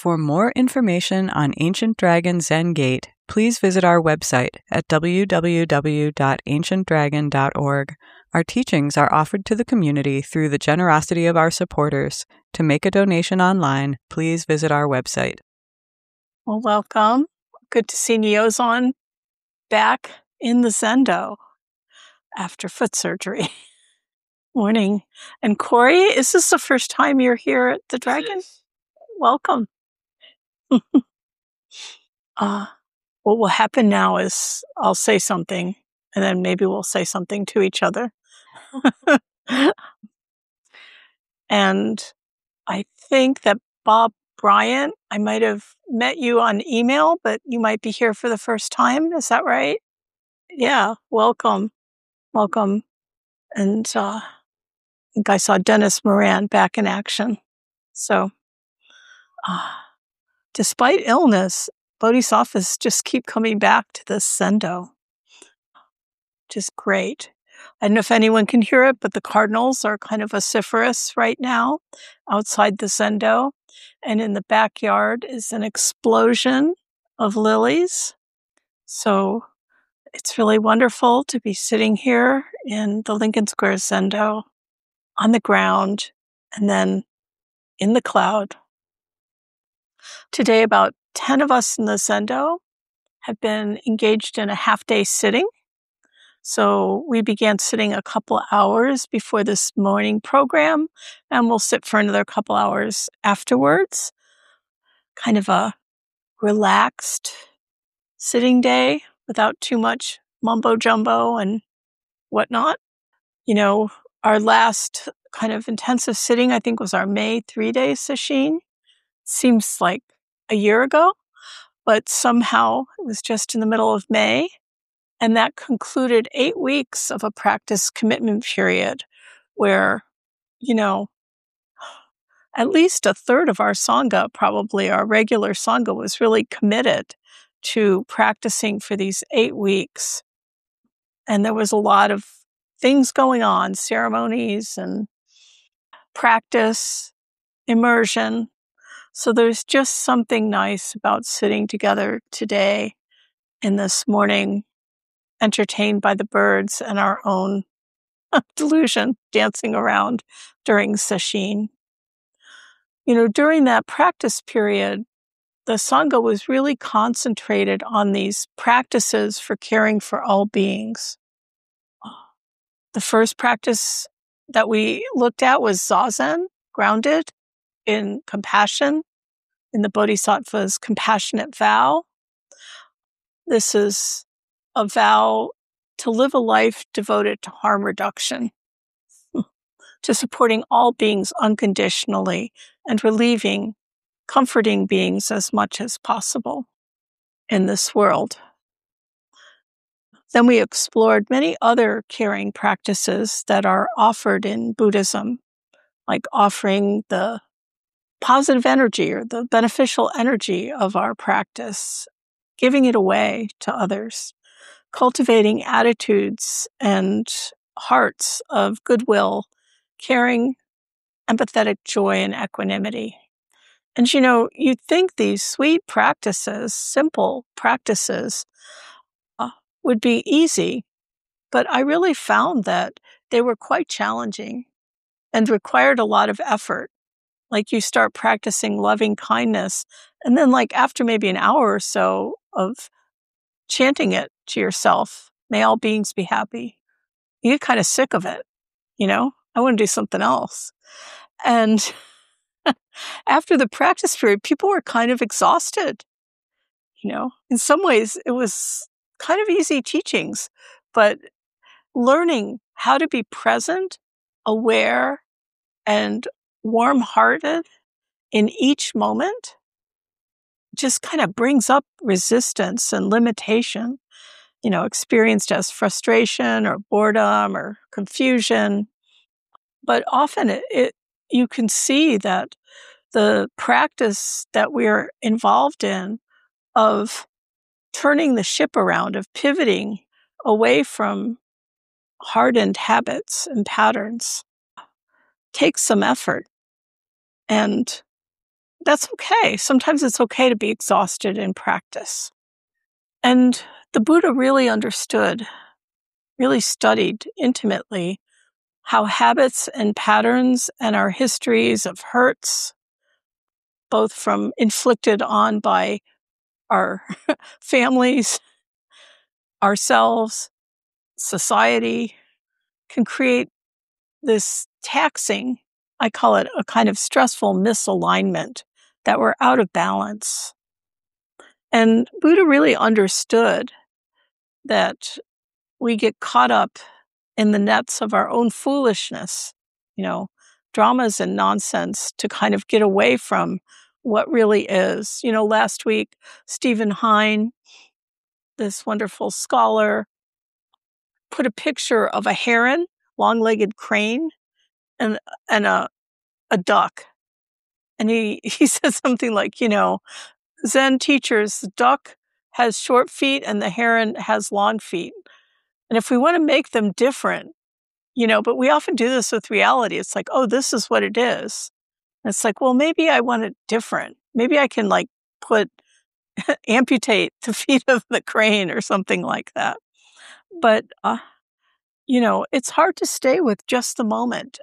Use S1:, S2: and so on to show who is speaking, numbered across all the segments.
S1: For more information on Ancient Dragon Zen Gate, please visit our website at www.ancientdragon.org. Our teachings are offered to the community through the generosity of our supporters. To make a donation online, please visit our website.
S2: Well, welcome. Good to see Nyozon back in the Zendo after foot surgery. Morning. And Corey, is this the first time you're here at the Dragon? Welcome. What will happen now is I'll say something, and then maybe we'll say something to each other. And I think that Bob Bryant, I might have met you on email, but you might be here for the first time. Is that right? Yeah, welcome. Welcome. And I think I saw Dennis Moran back in action. So, despite illness, bodhisattvas just keep coming back to this Zendo. Just great. I don't know if anyone can hear it, but the cardinals are kind of vociferous right now outside the Zendo. And in the backyard is an explosion of lilies. So it's really wonderful to be sitting here in the Lincoln Square Zendo on the ground and then in the cloud. Today, about 10 of us in the Zendo have been engaged in a half-day sitting. So we began sitting a couple hours before this morning program, and we'll sit for another couple hours afterwards. Kind of a relaxed sitting day without too much mumbo jumbo and whatnot. You know, our last kind of intensive sitting, I think, was our May 3-day sesshin. Seems like a year ago, but somehow it was just in the middle of May. And that concluded 8 weeks of a practice commitment period where, you know, at least a third of our Sangha, probably our regular Sangha, was really committed to practicing for these 8 weeks. And there was a lot of things going on, ceremonies and practice, immersion. So there's just something nice about sitting together today in this morning, entertained by the birds and our own delusion dancing around during sesshin. You know, during that practice period, the Sangha was really concentrated on these practices for caring for all beings. The first practice that we looked at was Zazen, grounded in compassion, in the Bodhisattva's compassionate vow. This is a vow to live a life devoted to harm reduction, to supporting all beings unconditionally and relieving, comforting beings as much as possible in this world. Then we explored many other caring practices that are offered in Buddhism, like offering the positive energy or the beneficial energy of our practice, giving it away to others, cultivating attitudes and hearts of goodwill, caring, empathetic joy, and equanimity. And you know, you'd think these sweet practices, simple practices, would be easy, but I really found that they were quite challenging and required a lot of effort. Like you start practicing loving kindness, and then like after maybe an hour or so of chanting it to yourself, may all beings be happy, you get kind of sick of it, you know? I want to do something else. And after the practice period, people were kind of exhausted. You know, in some ways it was kind of easy teachings, but learning how to be present, aware, and warm-hearted in each moment just kind of brings up resistance and limitation, you know, experienced as frustration or boredom or confusion. But often you can see that the practice that we're involved in of turning the ship around, of pivoting away from hardened habits and patterns takes some effort. And that's okay. Sometimes it's okay to be exhausted in practice. And the Buddha really understood, really studied intimately how habits and patterns and our histories of hurts, both from inflicted on by our families, ourselves, society, can create this taxing, I call it a kind of stressful misalignment, that we're out of balance. And Buddha really understood that we get caught up in the nets of our own foolishness, dramas and nonsense, to kind of get away from what really is. Last week, Stephen Hine, this wonderful scholar, put a picture of a heron, long-legged crane, and a duck. And he says something like, Zen teachers, the duck has short feet and the heron has long feet. And if we want to make them different, but we often do this with reality. It's like, oh, this is what it is. And it's like, well, maybe I want it different. Maybe I can amputate the feet of the crane or something like that. But, it's hard to stay with just the moment.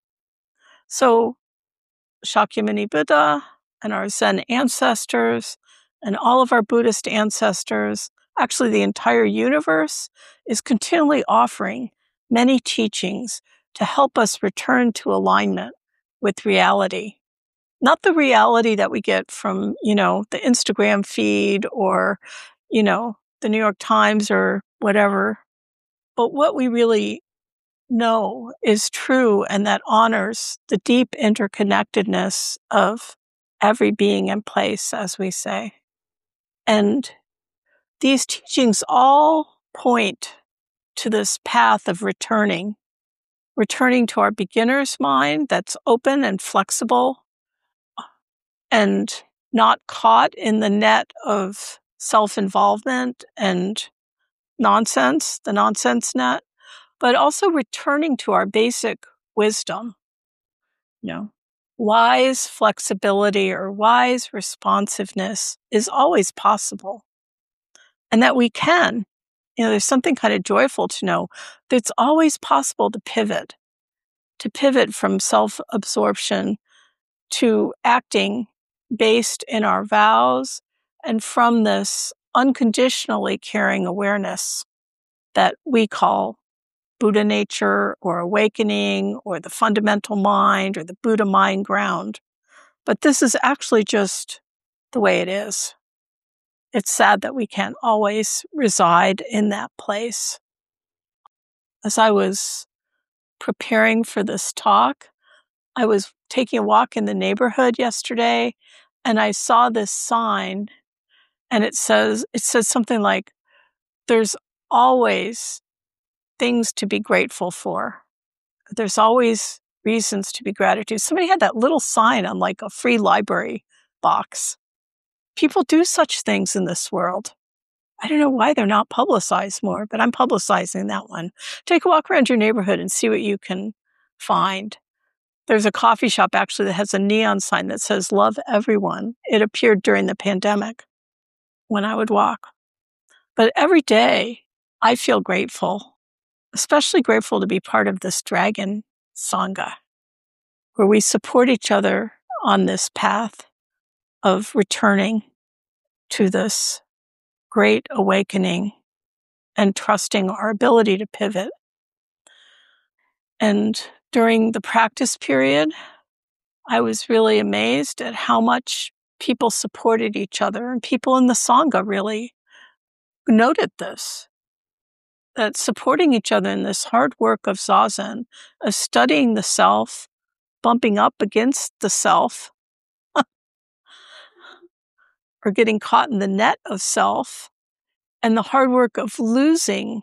S2: So Shakyamuni Buddha and our Zen ancestors and all of our Buddhist ancestors, actually the entire universe, is continually offering many teachings to help us return to alignment with reality. Not the reality that we get from, the Instagram feed or, the New York Times or whatever, but what we really know is true and that honors the deep interconnectedness of every being and place, as we say. And these teachings all point to this path of returning to our beginner's mind that's open and flexible and not caught in the net of self-involvement and nonsense, the nonsense net, but also returning to our basic wisdom. Wise flexibility or wise responsiveness is always possible. And that we can. There's something kind of joyful to know that it's always possible to pivot from self-absorption to acting based in our vows and from this unconditionally caring awareness that we call Buddha nature or awakening or the fundamental mind or the Buddha mind ground. But this is actually just the way it is. It's sad that we can't always reside in that place. As I was preparing for this talk, I was taking a walk in the neighborhood yesterday and I saw this sign and it says something like, there's always things to be grateful for. There's always reasons to be gratitude. Somebody had that little sign on a free library box. People do such things in this world. I don't know why they're not publicized more, but I'm publicizing that one. Take a walk around your neighborhood and see what you can find. There's a coffee shop actually that has a neon sign that says, love everyone. It appeared during the pandemic when I would walk. But every day I feel grateful, especially grateful to be part of this Dragon Sangha, where we support each other on this path of returning to this great awakening and trusting our ability to pivot. And during the practice period, I was really amazed at how much people supported each other, and people in the Sangha really noted this, that supporting each other in this hard work of Zazen, of studying the self, bumping up against the self, or getting caught in the net of self, and the hard work of loosening,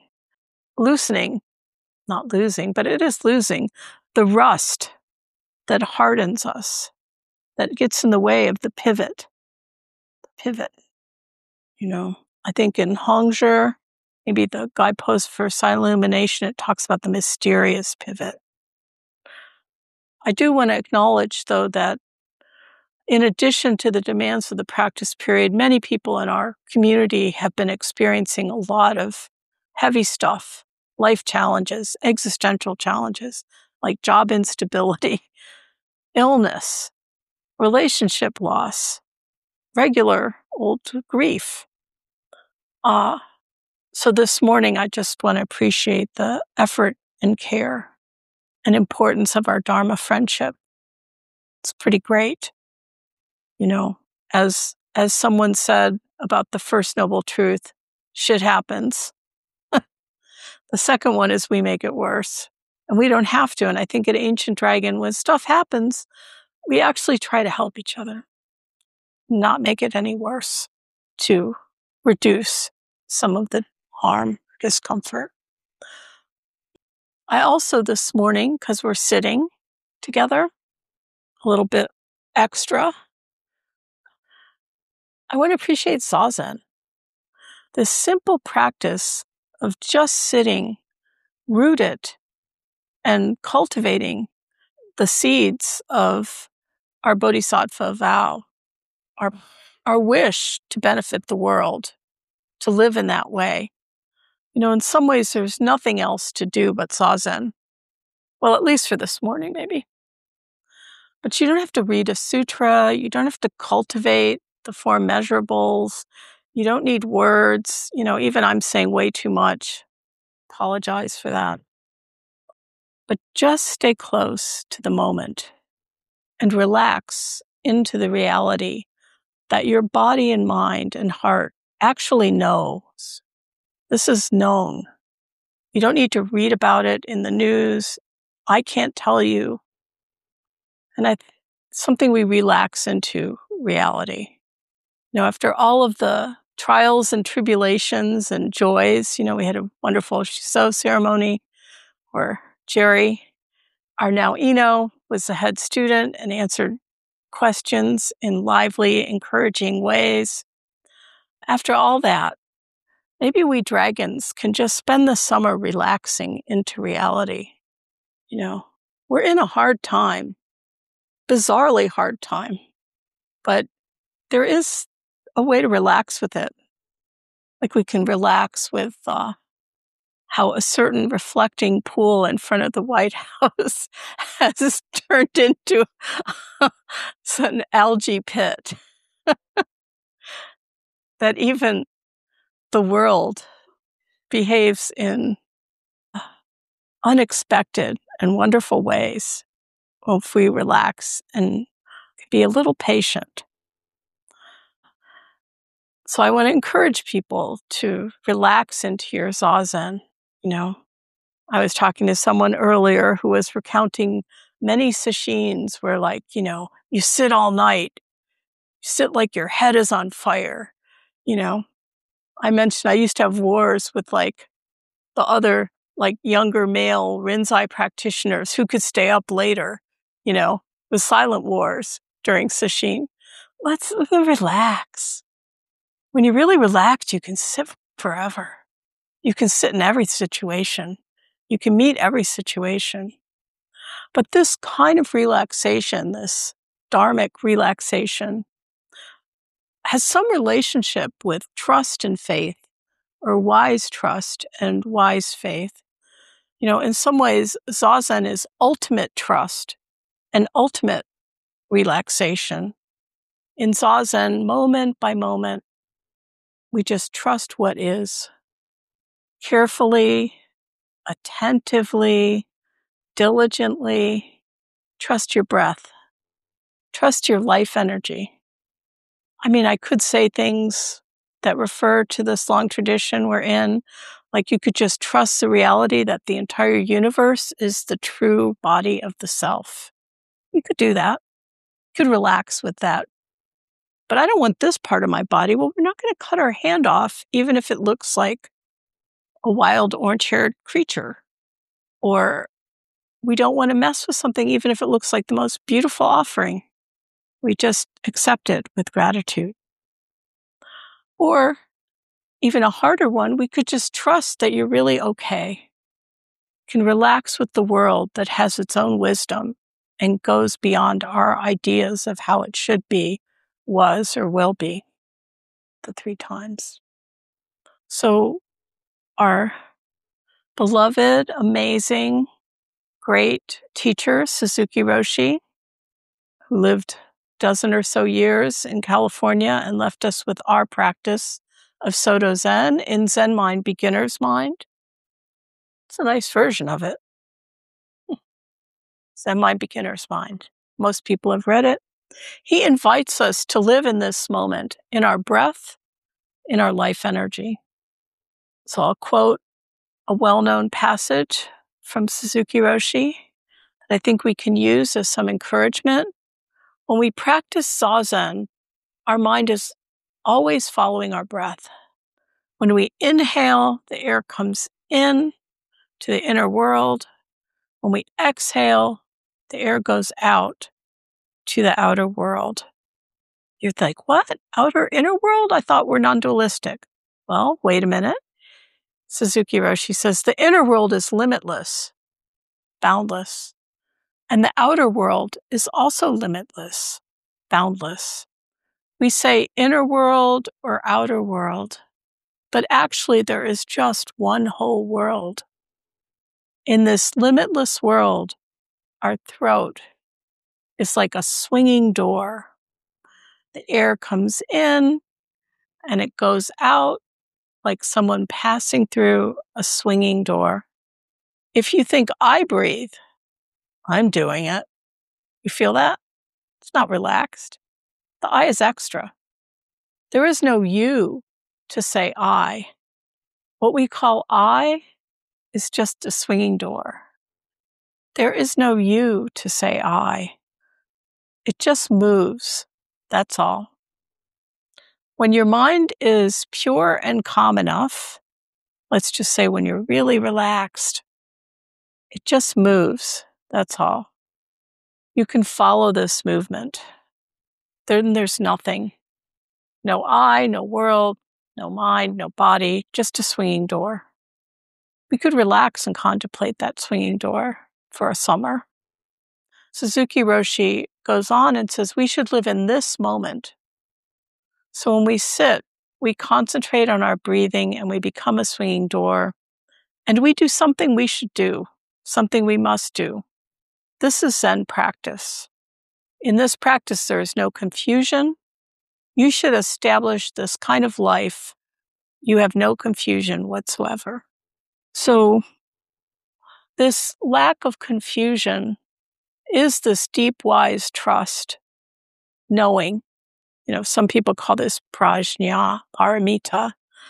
S2: not losing, but it is losing, the rust that hardens us, that gets in the way of the pivot. I think in Hongzhi, maybe the guidepost for silent illumination, it talks about the mysterious pivot. I do want to acknowledge, though, that In addition to the demands of the practice period, many people in our community have been experiencing a lot of heavy stuff, life challenges, existential challenges, like job instability, illness, relationship loss, regular old grief. So this morning, I just want to appreciate the effort and care and importance of our Dharma friendship. It's pretty great. You know, as someone said about the first noble truth, shit happens. The second one is we make it worse. And we don't have to. And I think at Ancient Dragon, when stuff happens, we actually try to help each other, not make it any worse, to reduce some of the harm, discomfort. I also this morning, because we're sitting together a little bit extra, I want to appreciate Zazen. This simple practice of just sitting, rooted and cultivating the seeds of our bodhisattva vow, our wish to benefit the world, to live in that way. You know, in some ways, there's nothing else to do but Zazen. Well, at least for this morning, maybe. But you don't have to read a sutra. You don't have to cultivate the four measurables. You don't need words. You know, even I'm saying way too much. Apologize for that. But just stay close to the moment and relax into the reality that your body and mind and heart actually knows. This is known. You don't need to read about it in the news. I can't tell you. And something we relax into reality. You know, after all of the trials and tribulations and joys, you know, we had a wonderful Shiso ceremony where Jerry, our now Eno, was the head student and answered questions in lively, encouraging ways. After all that, maybe we dragons can just spend the summer relaxing into reality. You know, we're in a hard time, bizarrely hard time, but there is a way to relax with it. Like we can relax with how a certain reflecting pool in front of the White House has turned into an algae pit. That even the world behaves in unexpected and wonderful ways if we relax and be a little patient. So I want to encourage people to relax into your Zazen. You know, I was talking to someone earlier who was recounting many sesshins where, like, you know, you sit all night, you sit like your head is on fire. You know, I mentioned I used to have wars with like the other like younger male Rinzai practitioners who could stay up later, you know, with silent wars during sesshin. Let's relax. When you really relax, you can sit forever. You can sit in every situation. You can meet every situation. But this kind of relaxation, this dharmic relaxation, has some relationship with trust and faith, or wise trust and wise faith. You know, in some ways, Zazen is ultimate trust and ultimate relaxation. In Zazen, moment by moment, we just trust what is. Carefully, attentively, diligently, trust your breath. Trust your life energy. I mean, I could say things that refer to this long tradition we're in, like you could just trust the reality that the entire universe is the true body of the self. You could do that. You could relax with that. But I don't want this part of my body. Well, we're not going to cut our hand off, even if it looks like a wild orange-haired creature. Or we don't want to mess with something, even if it looks like the most beautiful offering. We just accept it with gratitude. Or even a harder one, we could just trust that you're really okay. You can relax with the world that has its own wisdom and goes beyond our ideas of how it should be, was, or will be, the 3 times. So our beloved, amazing, great teacher, Suzuki Roshi, who lived a dozen or so years in California and left us with our practice of Soto Zen in Zen Mind, Beginner's Mind. It's a nice version of it. Zen Mind, Beginner's Mind. Most people have read it. He invites us to live in this moment, in our breath, in our life energy. So I'll quote a well-known passage from Suzuki Roshi that I think we can use as some encouragement. When we practice Zazen, our mind is always following our breath. When we inhale, the air comes in to the inner world. When we exhale, the air goes out to the outer world. You're like, what? Outer, inner world? I thought we're non-dualistic. Well, wait a minute. Suzuki Roshi says the inner world is limitless, boundless, and the outer world is also limitless, boundless. We say inner world or outer world, but actually there is just one whole world. In this limitless world, our throat is like a swinging door. The air comes in and it goes out like someone passing through a swinging door. If you think I breathe, I'm doing it. You feel that? It's not relaxed. The I is extra. There is no you to say I. What we call I is just a swinging door. There is no you to say I. It just moves. That's all. When your mind is pure and calm enough, let's just say when you're really relaxed, it just moves. That's all. You can follow this movement. Then there's nothing. No I, no world, no mind, no body, just a swinging door. We could relax and contemplate that swinging door for a summer. Suzuki Roshi goes on and says we should live in this moment. So when we sit, we concentrate on our breathing and we become a swinging door. And we do something we should do, something we must do. This is Zen practice. In this practice, there is no confusion. You should establish this kind of life. You have no confusion whatsoever. So this lack of confusion is this deep, wise trust, knowing. Some people call this prajna, paramita,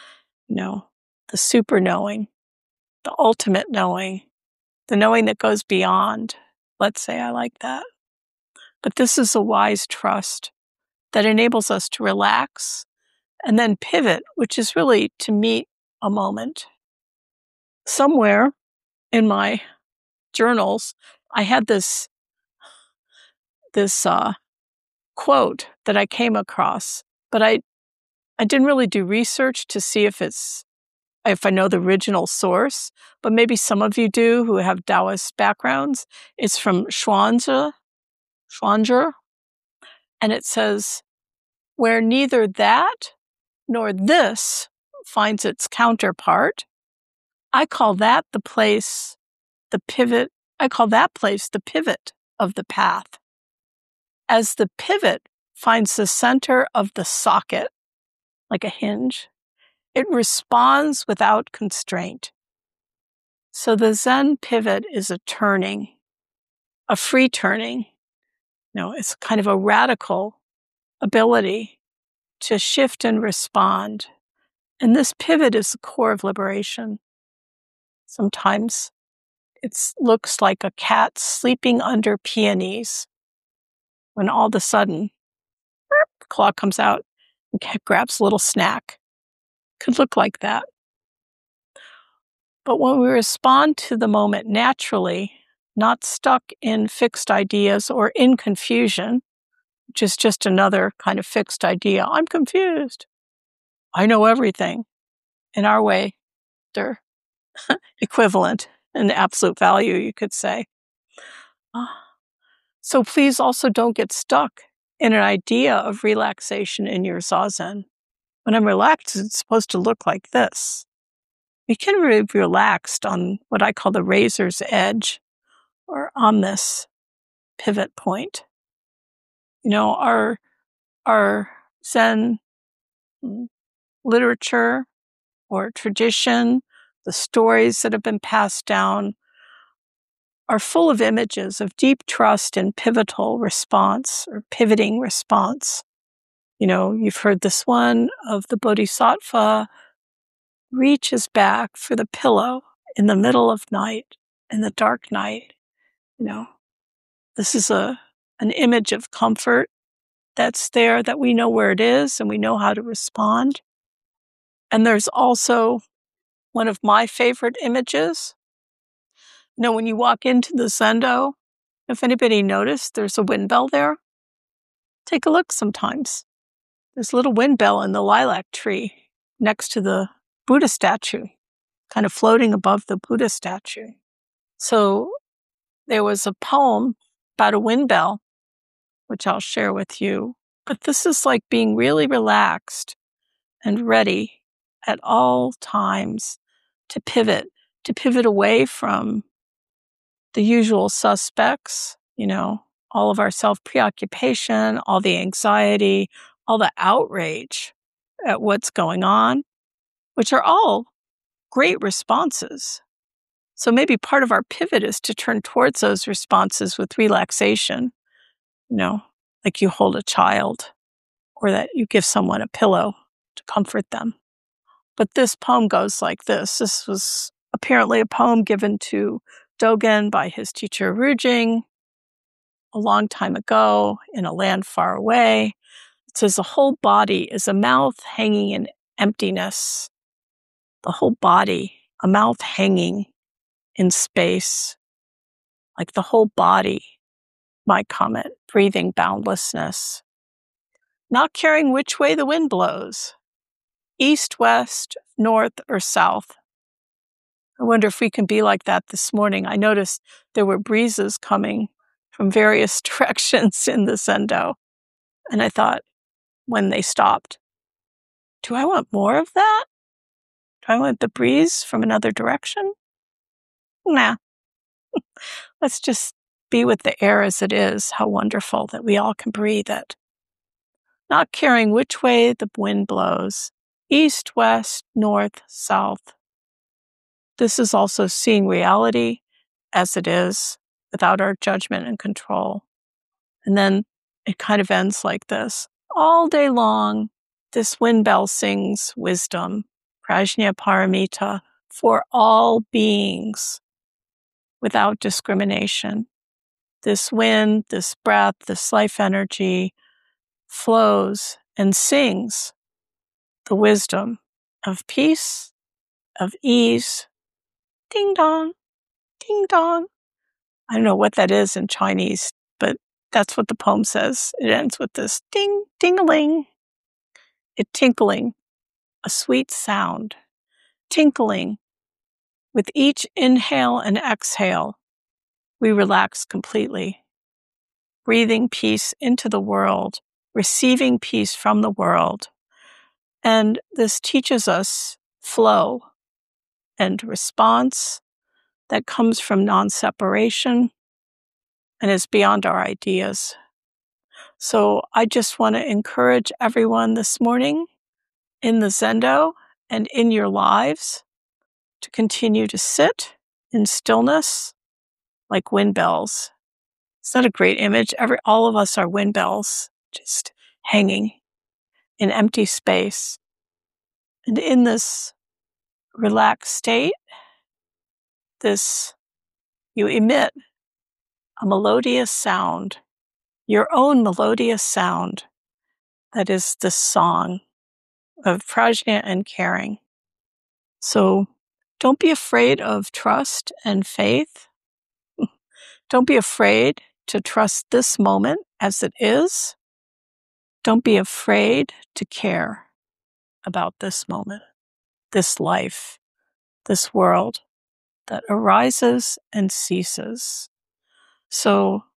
S2: the super knowing, the ultimate knowing, the knowing that goes beyond. Let's say I like that. But this is a wise trust that enables us to relax and then pivot, which is really to meet a moment. Somewhere in my journals, I had this quote that I came across, but I didn't really do research to see if I know the original source, but maybe some of you do who have Taoist backgrounds. It's from Zhuangzi, and it says, where neither that nor this finds its counterpart, I call that place the pivot of the path. As the pivot finds the center of the socket, like a hinge, it responds without constraint. So the Zen pivot is a turning, a free turning. It's kind of a radical ability to shift and respond. And this pivot is the core of liberation. Sometimes it looks like a cat sleeping under peonies when all of a sudden, the claw comes out and cat grabs a little snack. Could look like that. But when we respond to the moment naturally, not stuck in fixed ideas or in confusion, which is just another kind of fixed idea. I'm confused. I know everything. In our way, they're equivalent in absolute value, you could say. So please also don't get stuck in an idea of relaxation in your Zazen. When I'm relaxed, it's supposed to look like this. We can be relaxed on what I call the razor's edge, or on this pivot point. Our Zen literature or tradition, the stories that have been passed down, are full of images of deep trust and pivotal response or pivoting response. You've heard this one of the Bodhisattva reaches back for the pillow in the middle of night, in the dark night. This is an image of comfort that's there, that we know where it is and we know how to respond. And there's also one of my favorite images. When you walk into the Zendo, if anybody noticed, there's a wind bell there. Take a look sometimes. There's a little wind bell in the lilac tree next to the Buddha statue, kind of floating above the Buddha statue. So there was a poem about a wind bell, which I'll share with you. But this is like being really relaxed and ready at all times to pivot away from the usual suspects, all of our self-preoccupation, all the anxiety, all the outrage at what's going on, which are all great responses. So maybe part of our pivot is to turn towards those responses with relaxation, like you hold a child or that you give someone a pillow to comfort them. But this poem goes like this. This was apparently a poem given to Dogen by his teacher Rujing a long time ago in a land far away. It says, the whole body is a mouth hanging in emptiness. The whole body, a mouth hanging in space. Like the whole body, my comment, breathing boundlessness. Not caring which way the wind blows. East, west, north, or south. I wonder if we can be like that this morning. I noticed there were breezes coming from various directions in the Zendo. And I thought, when they stopped, do I want more of that? Do I want the breeze from another direction? Nah. Let's just be with the air as it is. How wonderful that we all can breathe it. Not caring which way the wind blows. East, west, north, south. This is also seeing reality as it is, without our judgment and control. And then it kind of ends like this. All day long, this wind bell sings wisdom, Prajna Paramita, for all beings, without discrimination. This wind, this breath, this life energy flows and sings the wisdom of peace, of ease. Ding dong, ding dong. I don't know what that is in Chinese, but that's what the poem says. It ends with this ding, ding-a-ling. It tinkling, a sweet sound, tinkling. With each inhale and exhale, we relax completely, breathing peace into the world, receiving peace from the world. And this teaches us flow and response that comes from non-separation and is beyond our ideas. So I just want to encourage everyone this morning in the Zendo and in your lives to continue to sit in stillness like wind bells. Is that a great image? All of us are wind bells, just hanging in empty space. And in this relaxed state, you emit a melodious sound, your own melodious sound, that is the song of prajna and caring. So don't be afraid of trust and faith. Don't be afraid to trust this moment as it is. Don't be afraid to care about this moment, this life, this world that arises and ceases. So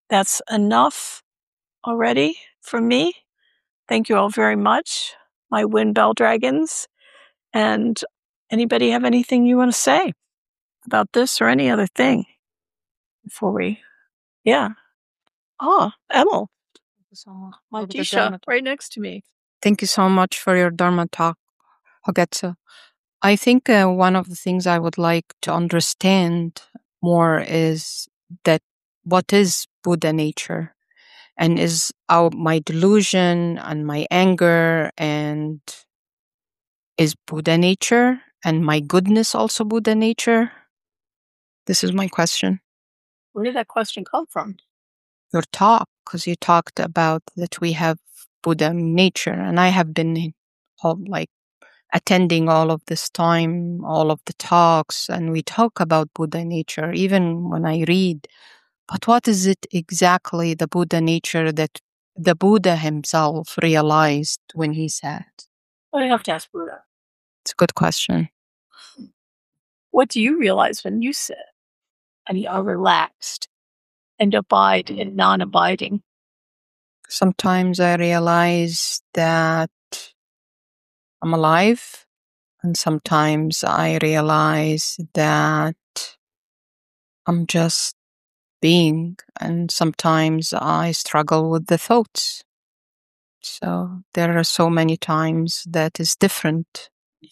S2: that's enough already from me. Thank you all very much, my Wind Bell Dragons. And anybody have anything you want to say about this or any other thing before we? Yeah. Oh, Emil, my Jisha, right next to me.
S3: Thank you so much for your Dharma talk, Hogetsu. I think one of the things I would like to understand more is that what is Buddha nature, and is my delusion and my anger, and is Buddha nature, and my goodness also Buddha nature? This is my question.
S2: Where did that question come from?
S3: Your talk, because you talked about that we have Buddha nature, and I have been attending all of this time, all of the talks, and we talk about Buddha nature, even when I read. But what is it exactly, the Buddha nature, that the Buddha himself realized when he sat?
S2: Well, you have to ask Buddha.
S3: It's a good question.
S2: What do you realize when you sit and you are relaxed and abide in non-abiding?
S3: Sometimes I realize that I'm alive, and sometimes I realize that I'm just being, and sometimes I struggle with the thoughts. So there are so many times that is different.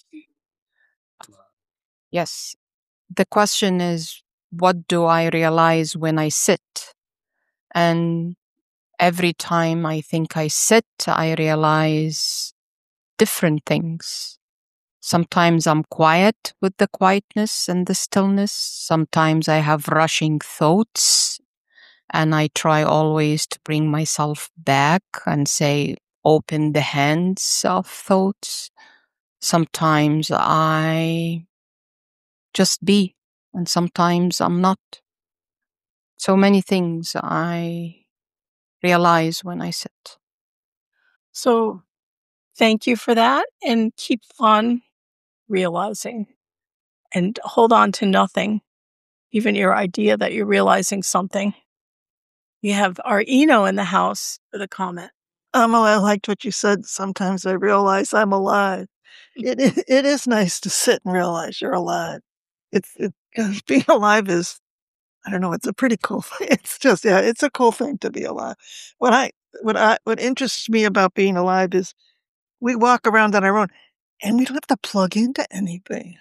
S3: Yes. The question is, what do I realize when I sit? And every time I think I sit, I realize different things. Sometimes I'm quiet with the quietness and the stillness. Sometimes I have rushing thoughts, and I try always to bring myself back and say, open the hands of thoughts. Sometimes I just be, and sometimes I'm not. So many things I realize when I sit.
S2: So thank you for that, and keep on realizing and hold on to nothing, even your idea that you're realizing something. You have our Eno in the house with a comment.
S4: I liked what you said. Sometimes I realize I'm alive. It is nice to sit and realize you're alive. Because being alive is, I don't know, it's a pretty cool thing. It's just, yeah, it's a cool thing to be alive. What interests me about being alive is we walk around on our own and we don't have to plug into anything.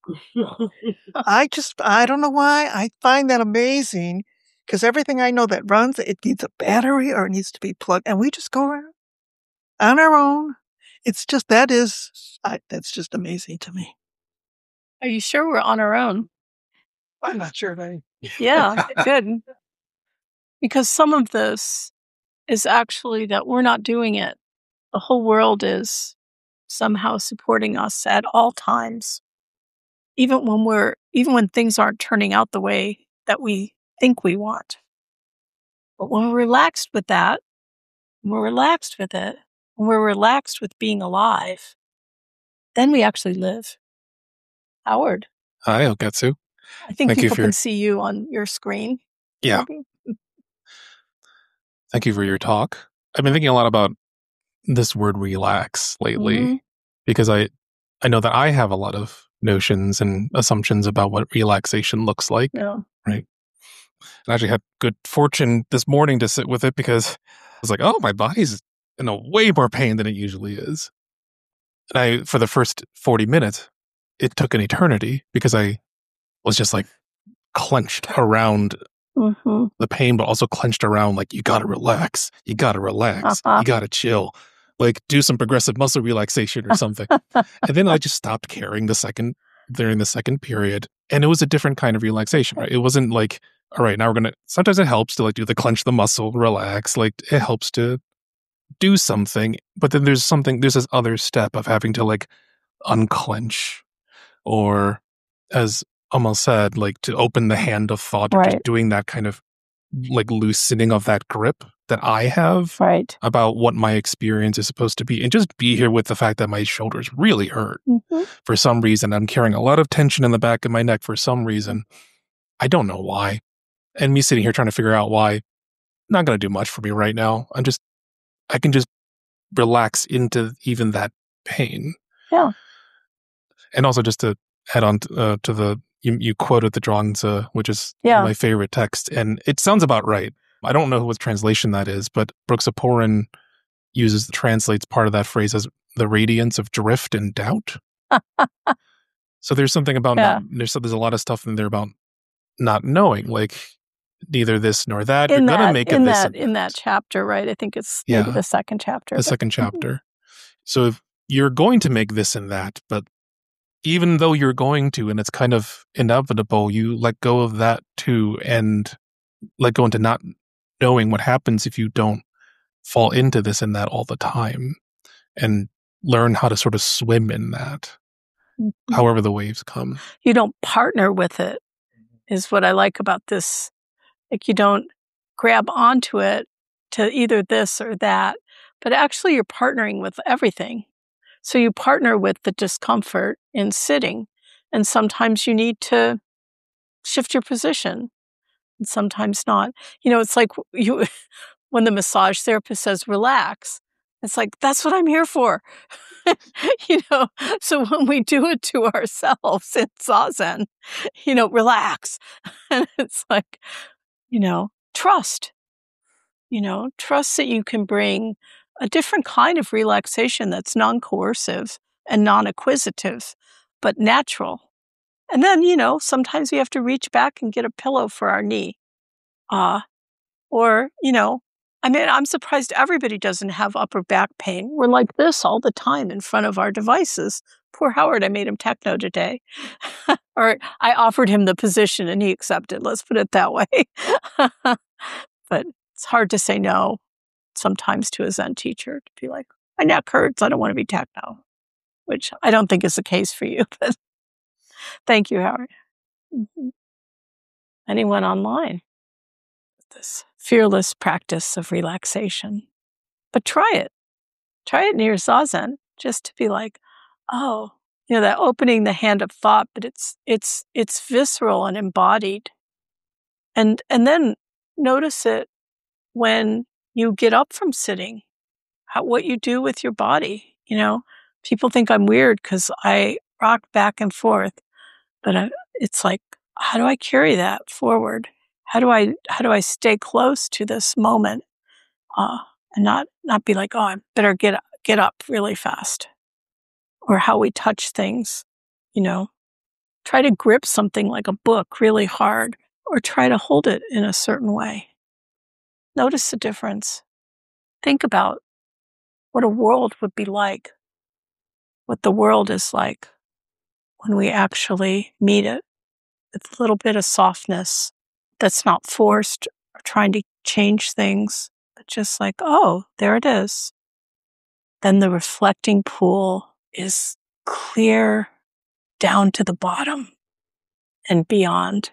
S4: I don't know why. I find that amazing, because everything I know that runs, it needs a battery or it needs to be plugged, and we just go around on our own. It's just, that's just amazing to me.
S2: Are you sure we're on our own?
S4: I'm not sure, buddy.
S2: Yeah, good. Because some of this is actually that we're not doing it. The whole world is somehow supporting us at all times. Even when things aren't turning out the way that we think we want. But when we're relaxed with that, when we're relaxed with it, when we're relaxed with being alive, then we actually live. Howard.
S5: Hi, Hogetsu.
S2: I think people can see you on your screen.
S5: Yeah.
S2: Maybe.
S5: Thank you for your talk. I've been thinking a lot about this word relax lately, because I know that I have a lot of notions and assumptions about what relaxation looks like.
S2: Yeah.
S5: Right. And I actually had good fortune this morning to sit with it, because I was like, oh, my body's in a way more pain than it usually is. And for the first 40 minutes, it took an eternity, because I was just like clenched around the pain, but also clenched around like, you gotta relax, you gotta chill, like do some progressive muscle relaxation or something. And then I just stopped caring during the second period, and it was a different kind of relaxation, right? It wasn't like, all right, now sometimes it helps to like do the clench the muscle, relax, like it helps to do something, but then there's this other step of having to like unclench, or as Amal said, like to open the hand of thought, or just doing that kind of like loosening of that grip that I have about what my experience is supposed to be, and just be here with the fact that my shoulders really hurt for some reason. I'm carrying a lot of tension in the back of my neck for some reason. I don't know why. And me sitting here trying to figure out why not going to do much for me right now. I can just relax into even that pain.
S2: Yeah.
S5: And also just to add on to the, you quoted the Zhuangzi, which is
S2: Yeah.
S5: my favorite text, and it sounds about right. I don't know what translation that is, but Brooks Aporin translates part of that phrase as the radiance of drift and doubt. So there's something about there's a lot of stuff in there about not knowing, like neither this nor that. You're gonna make it this
S2: in that chapter, right? I think it's maybe the second chapter.
S5: The second chapter. So if you're going to make this and that, but even though you're going to, and it's kind of inevitable, you let go of that too, and let go into not knowing what happens if you don't fall into this and that all the time, and learn how to sort of swim in that, however the waves come.
S2: You don't partner with it, is what I like about this. Like, you don't grab onto it to either this or that, but actually you're partnering with everything. So you partner with the discomfort in sitting, and sometimes you need to shift your position, and sometimes not. It's like when the massage therapist says, relax, it's like, that's what I'm here for. So when we do it to ourselves in Zazen, relax. And it's like, trust, trust that you can bring a different kind of relaxation that's non-coercive and non-acquisitive, but natural. And then, sometimes we have to reach back and get a pillow for our knee. I'm surprised everybody doesn't have upper back pain. We're like this all the time in front of our devices. Poor Howard, I made him techno today. Or I offered him the position and he accepted. Let's put it that way. But it's hard to say no sometimes to a Zen teacher, to be like, my neck hurts, I don't want to be techno, which I don't think is the case for you. But thank you, Howard. Mm-hmm. Anyone online? This fearless practice of relaxation. But try it. Try it near Zazen, just to be like, oh, that opening the hand of thought, but it's visceral and embodied. And then notice it when you get up from sitting, what you do with your body. People think I'm weird because I rock back and forth, but it's like, how do I carry that forward? How do I stay close to this moment, and not be like, oh, I better get up really fast, or how we touch things, try to grip something like a book really hard, or try to hold it in a certain way. Notice the difference. Think about what a world would be like, what the world is like when we actually meet it with a little bit of softness that's not forced or trying to change things, but just like, oh, there it is. Then the reflecting pool is clear down to the bottom and beyond.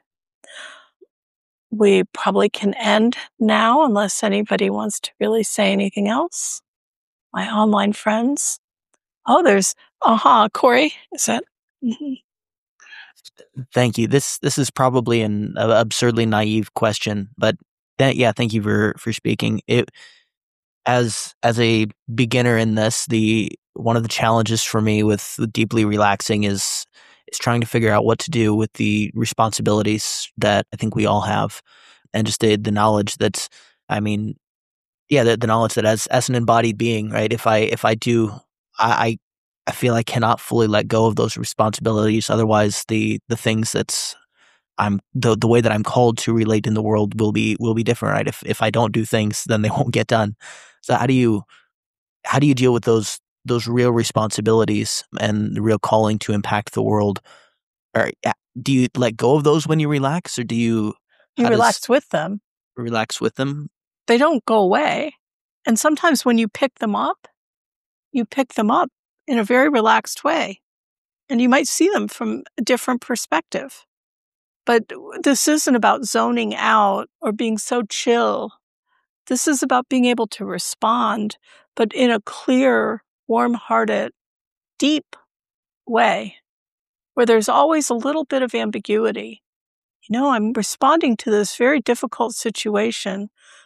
S2: We probably can end now unless anybody wants to really say anything else. My online friends. Oh, there's, Corey, is that? Mm-hmm.
S6: Thank you. This is probably an absurdly naive question, but thank you for speaking. As a beginner in this, one of the challenges for me with deeply relaxing is trying to figure out what to do with the responsibilities that I think we all have, and just the knowledge that, the knowledge that as an embodied being, right? If I do, I feel I cannot fully let go of those responsibilities. Otherwise, the things the way that I'm called to relate in the world will be different, right? If I don't do things, then they won't get done. So how do you deal with those real responsibilities and the real calling to impact the world? Or do you let go of those when you relax, or do you
S2: relax with them?
S6: Relax with them.
S2: They don't go away, and sometimes when you pick them up in a very relaxed way, and you might see them from a different perspective. But this isn't about zoning out or being so chill. This is about being able to respond, but in a clear, warm-hearted, deep way, where there's always a little bit of ambiguity. I'm responding to this very difficult situation,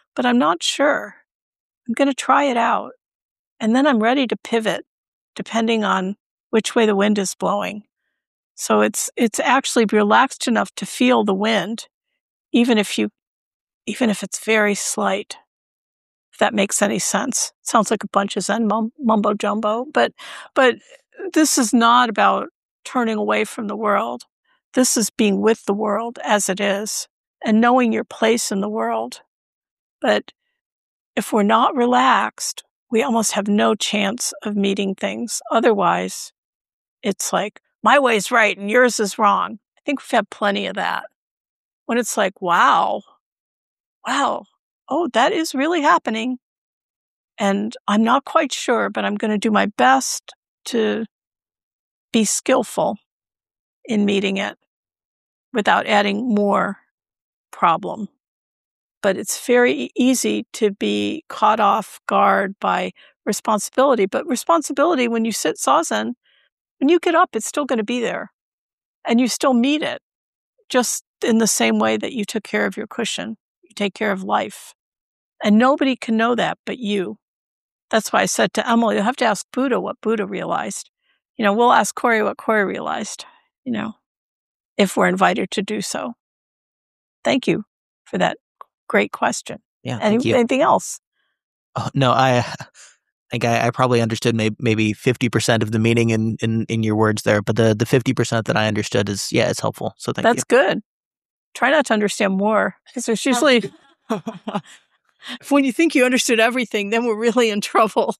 S2: but I'm not sure. I'm going to try it out. And then I'm ready to pivot depending on which way the wind is blowing. So it's actually relaxed enough to feel the wind, even if it's very slight. If that makes any sense. It sounds like a bunch of Zen mumbo jumbo, but this is not about turning away from the world. This is being with the world as it is and knowing your place in the world. But if we're not relaxed, we almost have no chance of meeting things. Otherwise, it's like, my way's right and yours is wrong. I think we've had plenty of that. When it's like, wow, oh, that is really happening. And I'm not quite sure, but I'm going to do my best to be skillful in meeting it without adding more problem. But it's very easy to be caught off guard by responsibility. But responsibility, when you sit Zazen, when you get up, it's still going to be there. And you still meet it, just in the same way that you took care of your cushion. You take care of life. And nobody can know that but you. That's why I said to Emily, you'll have to ask Buddha what Buddha realized. We'll ask Corey what Corey realized, if we're invited to do so. Thank you for that great question.
S6: Yeah, thank you.
S2: Anything else?
S6: Oh, no, I think I probably understood maybe 50% of the meaning in your words there, but the 50% that I understood is helpful. So thank you.
S2: That's good. Try not to understand more, because there's usually when you think you understood everything, then we're really in trouble.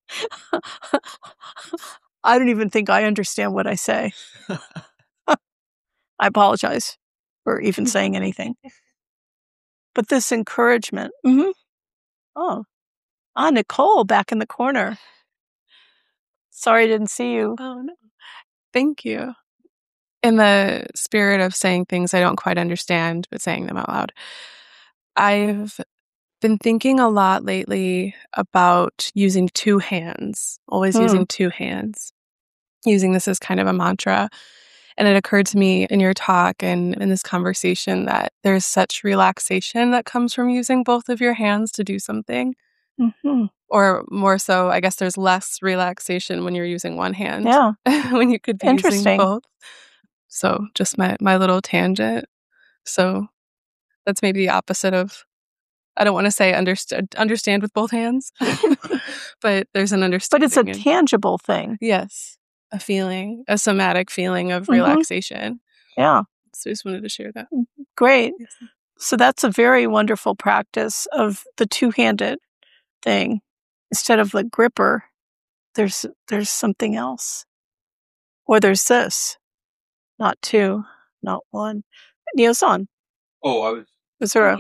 S2: I don't even think I understand what I say. I apologize for even saying anything. But this encouragement. Oh, Nicole back in the corner. Sorry I didn't see you.
S7: Oh, no. Thank you. In the spirit of saying things I don't quite understand, but saying them out loud, I've been thinking a lot lately about using two hands, always using two hands, using this as kind of a mantra. And it occurred to me in your talk and in this conversation that there's such relaxation that comes from using both of your hands to do something.
S2: Mm-hmm.
S7: Or more so, I guess there's less relaxation when you're using one hand.
S2: Yeah.
S7: When you could be using both. So just my little tangent. So that's maybe the opposite of, I don't want to say understand with both hands, but there's an understanding.
S2: But it's a tangible thing.
S7: Yes. A feeling, a somatic feeling of relaxation.
S2: Yeah.
S7: So I just wanted to share that.
S2: Great.
S7: Yes.
S2: So that's a very wonderful practice of the two-handed thing. Instead of the gripper, there's something else. Or there's this. Not two, not one. Neo-san.
S8: Oh, I was.
S2: Was there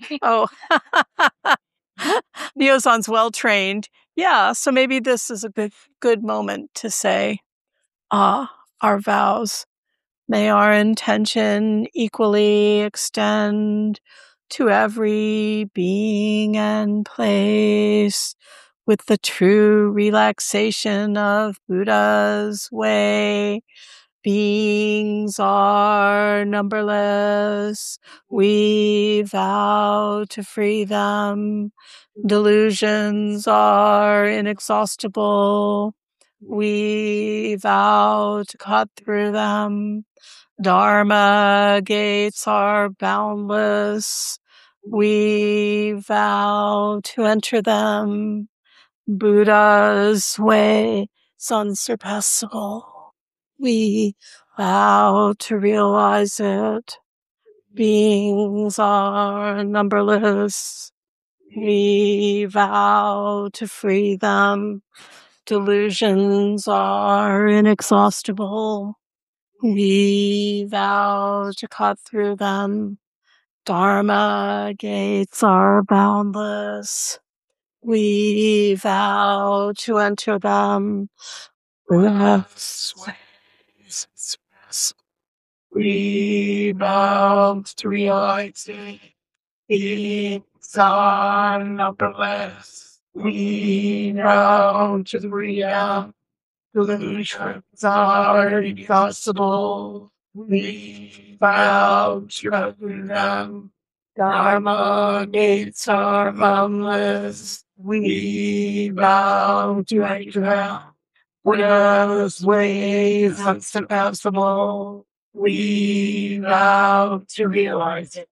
S2: Neo-san's well-trained. Yeah, so maybe this is a good moment to say, our vows. May our intention equally extend to every being and place with the true relaxation of Buddha's way. Beings are numberless. We vow to free them. Delusions are inexhaustible. We vow to cut through them. Dharma gates are boundless. We vow to enter them. Buddha's way is unsurpassable. We vow to realize it. Beings are numberless. We vow to free them. Delusions are inexhaustible. We vow to cut through them. Dharma gates are boundless. We vow to enter them. Buddha's way is unsurpassable. We vow to realize it. Beings are numberless. We vow to free them. Delusions are impossible. We vow to cut through them.
S8: Dharma gates are boundless. We vow to exile. Buddha's ways unsurpassable. We vow to realize it.